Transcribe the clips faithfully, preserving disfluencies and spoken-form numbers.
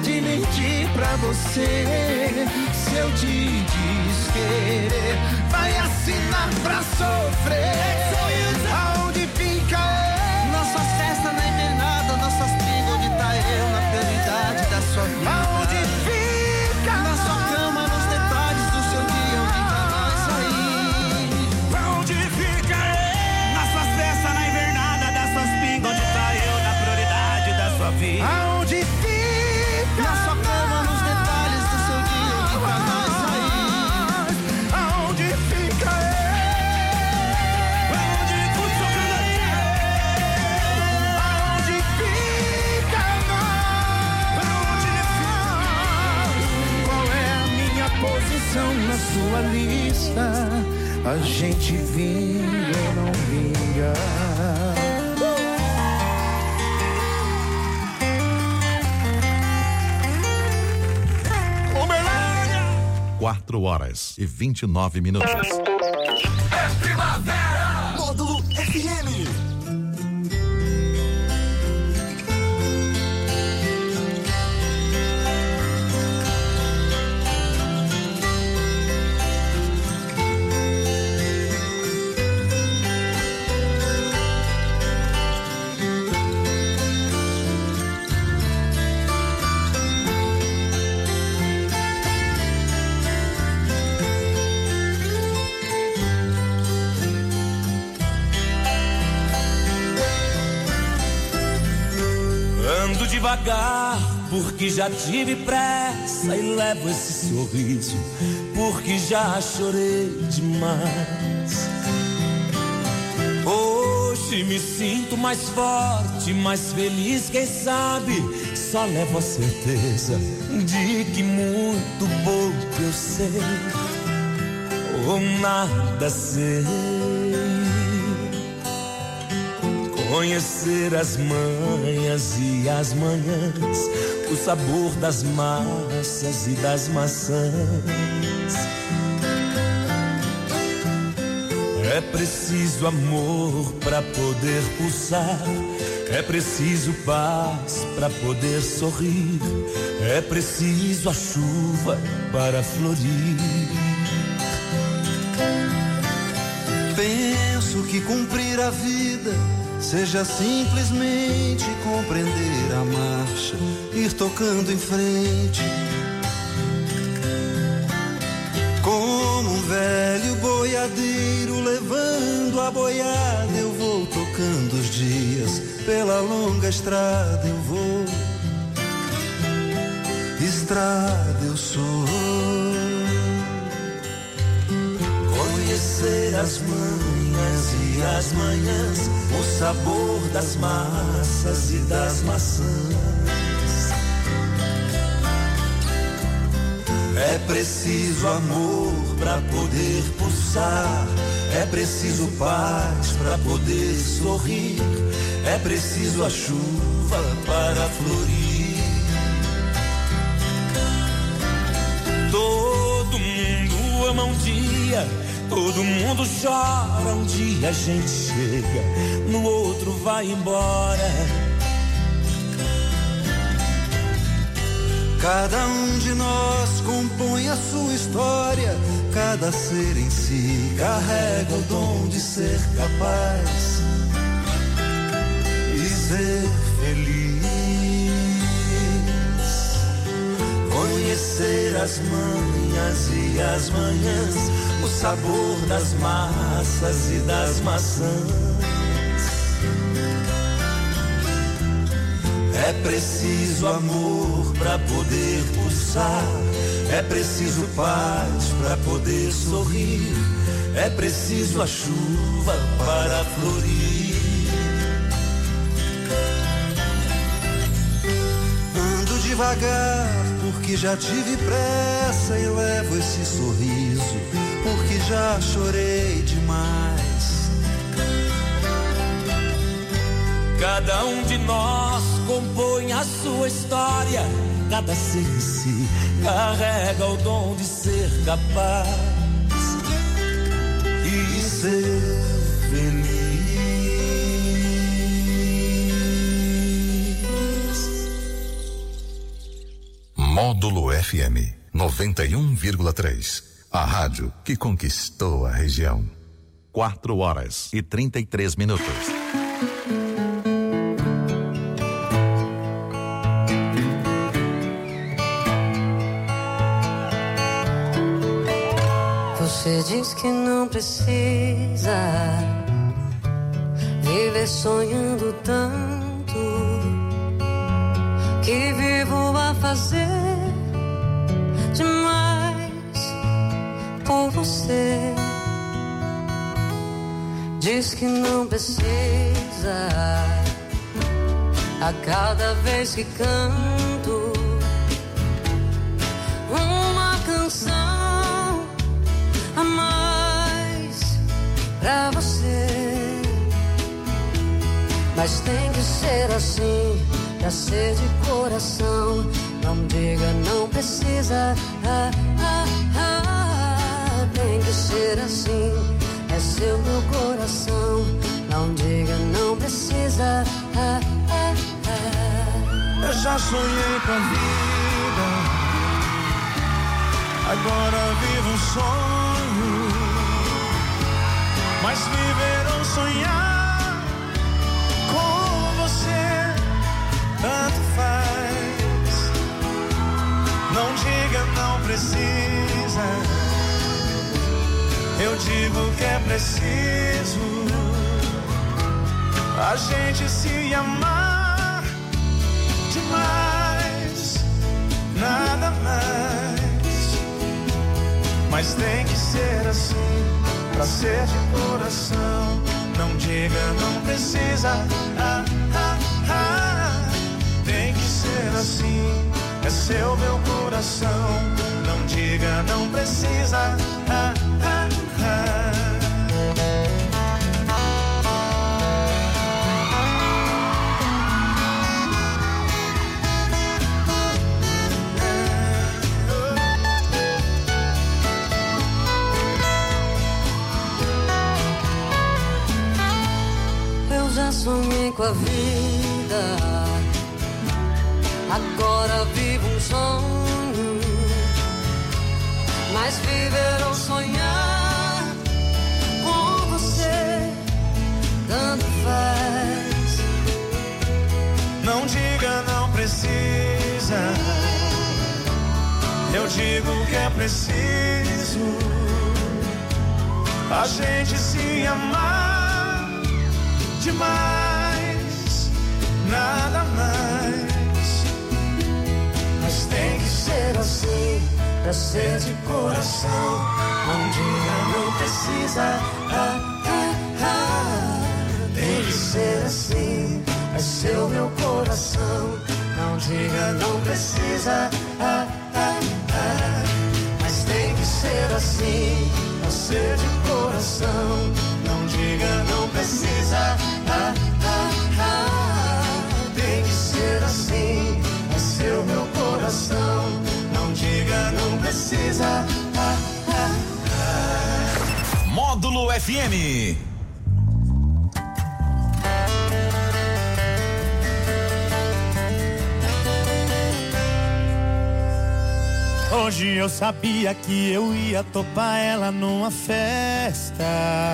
pode mentir pra você. Se eu te desquerer, vai assinar pra sofrer. Aonde fica eu? Nossas festas na invernada, nossas brigas, onde tá eu na prioridade da sua vida? Aonde fica? Na sua cama, nos detalhes do seu dia, onde tá nós sair? Aonde fica eu? Nossas festas na invernada, dessas pingas, onde tá eu na prioridade da sua vida? Aonde fica? Na sua cama, nos detalhes do seu dia, onde tá nós sair? Aonde fica eu? Aonde fica Aonde fica nós? Aonde fica? Qual é a minha posição na sua lista? A gente vinga ou não vinga? Quatro horas e vinte e nove minutos. É primavera! Módulo F M. Ando devagar, porque já tive pressa e levo esse sorriso, porque já chorei demais. Hoje me sinto mais forte, mais feliz, quem sabe só levo a certeza de que muito pouco eu sei, ou nada sei. Conhecer as manhas e as manhãs, o sabor das massas e das maçãs. É preciso amor pra poder pulsar, é preciso paz pra poder sorrir, é preciso a chuva para florir. Penso que cumprir a vida seja simplesmente compreender a marcha, ir tocando em frente. Como um velho boiadeiro levando a boiada, eu vou tocando os dias, pela longa estrada eu vou. Estrada eu sou. Conhecer as manhas e as manhãs, o sabor das massas e das maçãs. É preciso amor pra poder pulsar, é preciso paz pra poder sorrir, é preciso a chuva para florir. Todo mundo ama um dia, todo mundo chora, um dia a gente chega, no outro vai embora. Cada um de nós compõe a sua história, cada ser em si carrega o dom de ser capaz e ser feliz. Conhecer as manhas e as manhãs, o sabor das massas e das maçãs. É preciso amor pra poder pulsar, é preciso paz pra poder sorrir, é preciso a chuva para florir. Ando devagar, porque já tive pressa e levo esse sorriso, porque já chorei demais. Cada um de nós compõe a sua história, cada ser em si carrega o dom de ser capaz e ser feliz. Módulo F M noventa e um vírgula três. A rádio que conquistou a região. Quatro horas e trinta e três minutos. Você diz que não precisa viver sonhando tanto, que vivo a fazer demais por você. Diz que não precisa a cada vez que canto uma canção a mais pra você. Mas tem que ser assim, pra ser de coração. Não diga não precisa, ah, ah, ah. Tem que ser assim, é seu meu coração. Não diga não precisa, ah, ah, ah. Eu já sonhei com a vida, agora vivo um sonho. Mas viver ou sonhar com você tanto faz. Não diga não precisa, eu digo que é preciso a gente se amar demais, nada mais. Mas tem que ser assim, pra ser de coração. Não diga não precisa, ah, ah, ah. Tem que ser assim, é seu meu coração. Não diga não precisa, ah, ah, ah. Sonhei com a vida, agora vivo um sonho. Mas viver ou sonhar com você tanto faz. Não diga não precisa, eu digo que é preciso a gente se amar demais, nada mais. Mas tem que ser assim, pra ser de coração. Não diga não precisa, ah, ah, ah. Tem que ser assim, é seu meu coração. Não diga não precisa, ah, ah, ah. Mas tem que ser assim, pra ser de coração. Não diga não precisa, ah, ah, ah. Tem que ser assim, é seu meu coração. Não diga não precisa, ah, ah, ah. Módulo F M. Hoje eu sabia que eu ia topar ela numa festa,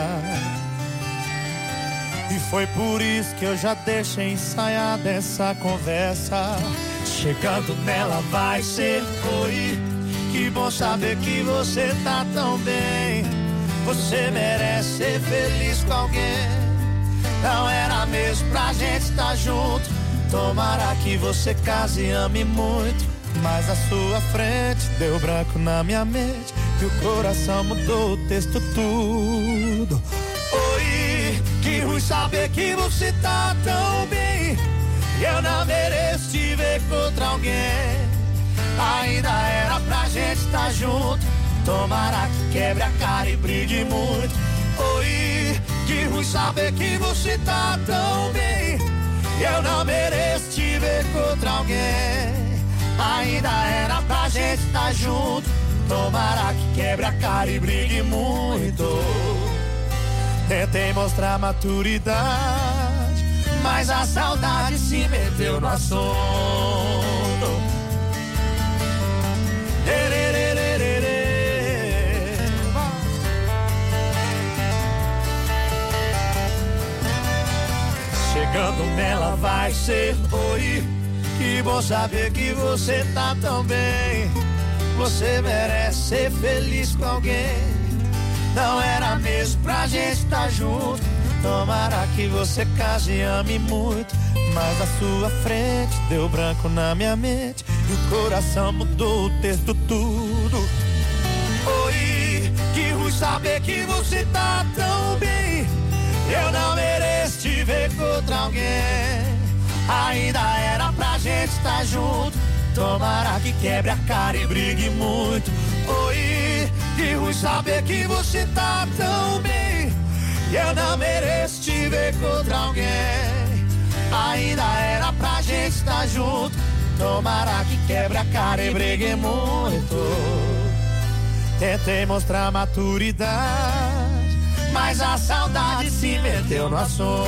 e foi por isso que eu já deixei ensaiada essa conversa. Chegando nela vai ser oi, que bom saber que você tá tão bem. Você merece ser feliz com alguém. Não era mesmo pra gente estar junto. Tomara que você case e ame muito. Mas à sua frente deu branco na minha mente, e o coração mudou o texto tudo. Oi, que ruim saber que você tá tão bem, e eu não mereço te ver contra alguém. Ainda era pra gente estar junto. Tomara que quebre a cara e brigue muito. Oi, que ruim saber que você tá tão bem, e eu não mereço te ver contra alguém. Ainda era pra gente estar junto. Tomara que quebre a cara e brigue muito. Tentei mostrar maturidade, mas a saudade se meteu no assunto. vai ser. Oi, que bom saber que você tá tão bem. Você merece ser feliz com alguém. Não era mesmo pra gente estar junto. Tomara que você case e ame muito. Mas à sua frente deu branco na minha mente e o coração mudou o texto tudo. Oi, que ruim saber que você tá tão bem. Eu não mereço te ver com outra alguém. Ainda era pra gente estar junto. Tomara que quebre a cara e brigue muito. Oi, que ruim saber que você tá tão bem. Eu não mereço te ver com outra alguém. Ainda era pra gente estar junto. Tomara que quebre a cara e brigue muito. Tentei mostrar maturidade, mas a saudade se meteu no assunto.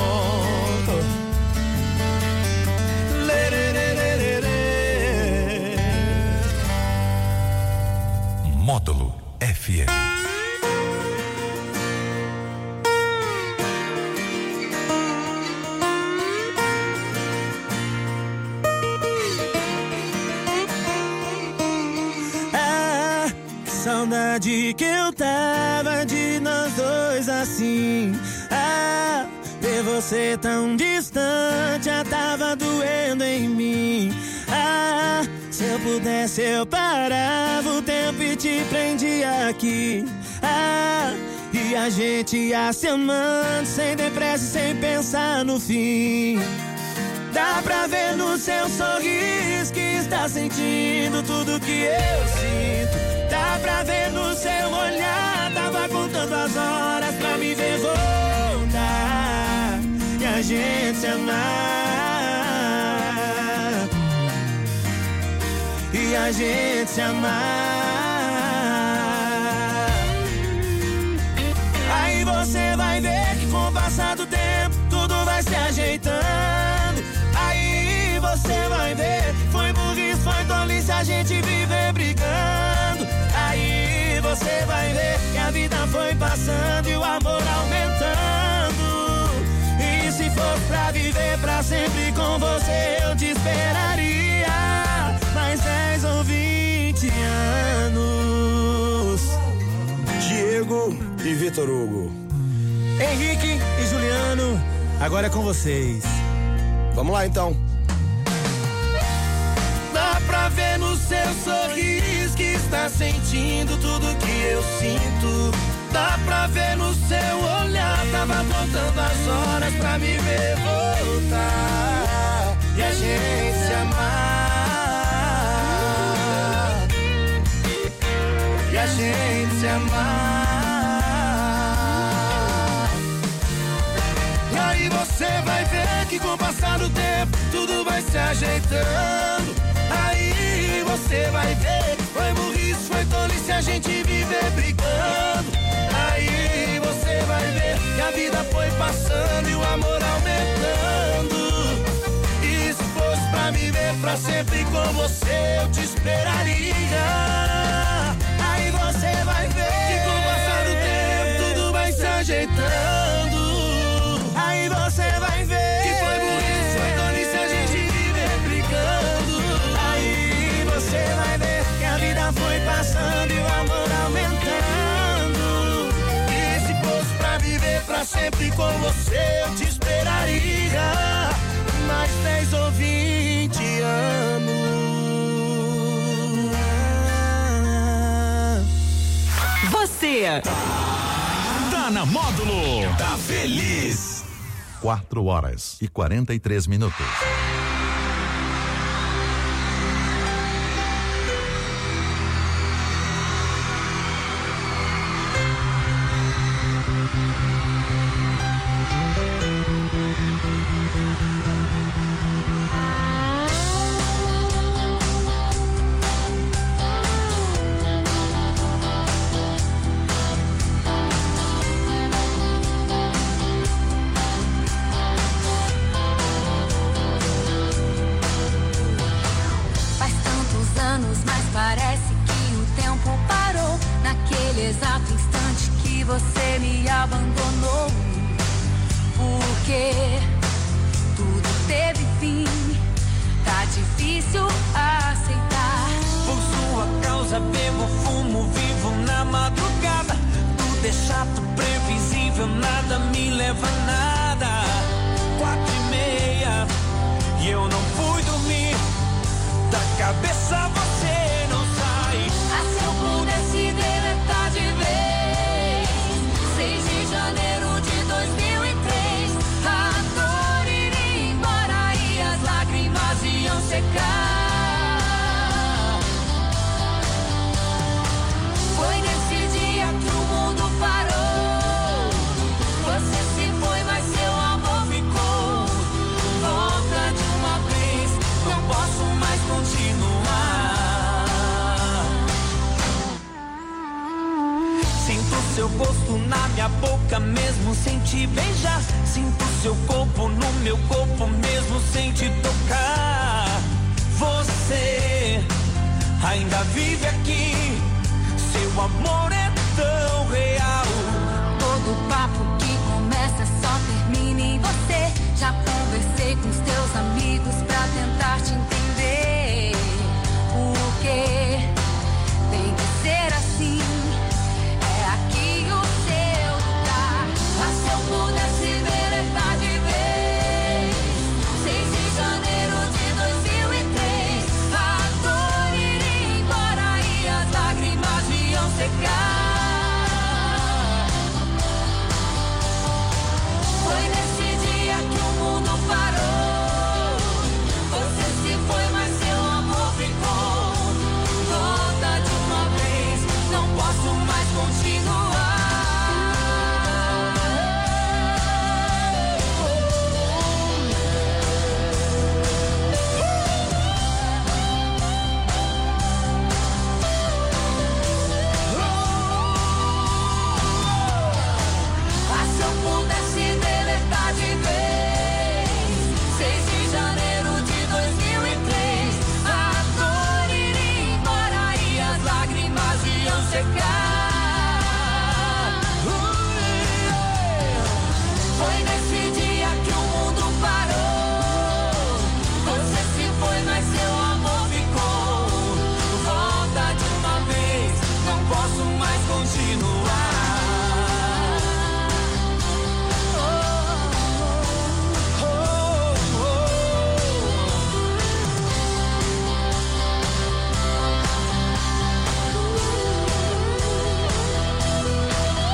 Módulo F M. Saudade que eu tava de nós dois assim. Ah, ver você tão distante já tava doendo em mim. Ah, se eu pudesse eu parava o tempo e te prendia aqui. Ah, e a gente ia se amando sem depressa e sem pensar no fim. Dá pra ver no seu sorriso que está sentindo tudo que eu sinto. Dá pra ver no seu olhar, tava contando as horas pra me ver voltar e a gente se amar, e a gente se amar. Aí você vai ver que com o passar do tempo tudo vai se ajeitando. Aí você vai ver, foi burrice, foi tolice a gente viver brigando. Aí você vai ver que a vida foi passando e o amor aumentando. E se fosse pra viver pra sempre com você, eu te esperaria mais dez ou vinte anos. Diego e Vitor Hugo. Henrique e Juliano, agora é com vocês. Vamos lá então. Dá pra ver no seu sorriso que está sentindo tudo que eu sinto. Dá pra ver no seu olhar, tava contando as horas pra me ver voltar e a gente se amar, e a gente se amar. E aí você vai ver que com o passar do tempo tudo vai se ajeitando. Aí você vai ver, foi burrice, foi tolice a gente viver brigando. Aí você vai ver que a vida foi passando e o amor aumentando. E se fosse pra viver pra sempre com você, eu te esperaria. Aí você vai ver que com o passar do tempo tudo vai se ajeitando. Aí você vai ver que foi burrice, foi tolice a gente viver brigando. Aí você vai ver que a vida foi passando e o amor aumentando. E se fosse pra viver pra sempre com você, eu te esperaria mais dez ou vinte anos. Você tá na Módulo, tá feliz. Quatro horas e quarenta e três minutos. Exato instante que você me abandonou, porque tudo teve difícil aceitar. Por sua causa bebo, fumo, vivo na madrugada. Tudo é chato, previsível, nada me leva a nada. Quatro e meia e eu não fui dormir. Da cabeça você não sai. Ah, se eu pudesse deletar de vez seis de janeiro de dois mil e três, a dor iria embora e as lágrimas iam secar. Foi nesse dia que o mundo parou. Você se foi, mas seu amor ficou. Volta de uma vez, não posso mais continuar. Sinto seu gosto na minha boca mesmo sem te beijar. Sinto seu corpo no meu corpo mesmo sem te tocar. Você ainda vive aqui, seu amor é tão real.